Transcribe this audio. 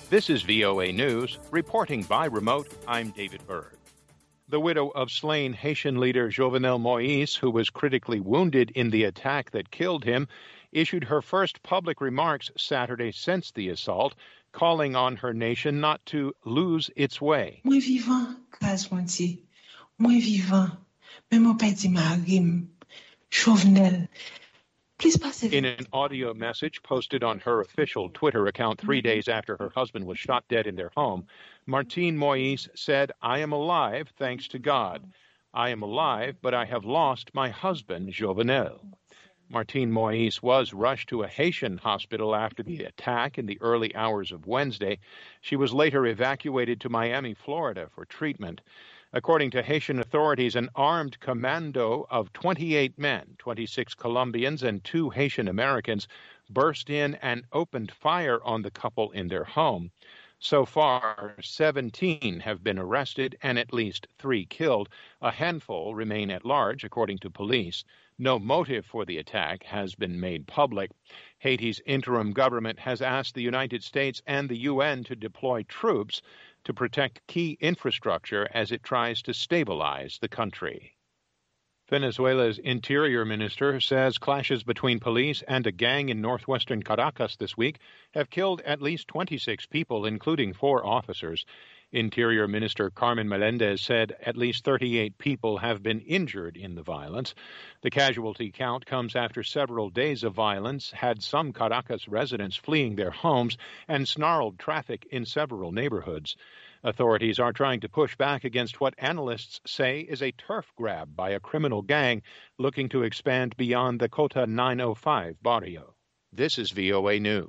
This is VOA News. Reporting by remote, I'm David Berg. The widow of slain Haitian leader Jovenel Moïse, who was critically wounded in the attack that killed him, issued her first public remarks Saturday since the assault, calling on her nation not to lose its way. Moi vivant, grâce moitié. Moi vivant, même au petit marim, Jovenel. In an audio message posted on her official Twitter account 3 days after her husband was shot dead in their home, Martine Moïse said, "I am alive, thanks to God. I am alive, but I have lost my husband, Jovenel." Martine Moïse was rushed to a Haitian hospital after the attack in the early hours of Wednesday. She was later evacuated to Miami, Florida, for treatment. According to Haitian authorities, an armed commando of 28 men, 26 Colombians and 2 Haitian Americans, burst in and opened fire on the couple in their home. So far, 17 have been arrested and at least 3 killed. A handful remain at large, according to police. No motive for the attack has been made public. Haiti's interim government has asked the United States and the UN to deploy troops to protect key infrastructure as it tries to stabilize the country. Venezuela's interior minister says clashes between police and a gang in northwestern Caracas this week have killed at least 26 people, including 4 officers. Interior Minister Carmen Melendez said at least 38 people have been injured in the violence. The casualty count comes after several days of violence had some Caracas residents fleeing their homes and snarled traffic in several neighborhoods. Authorities are trying to push back against what analysts say is a turf grab by a criminal gang looking to expand beyond the Cota 905 barrio. This is VOA News.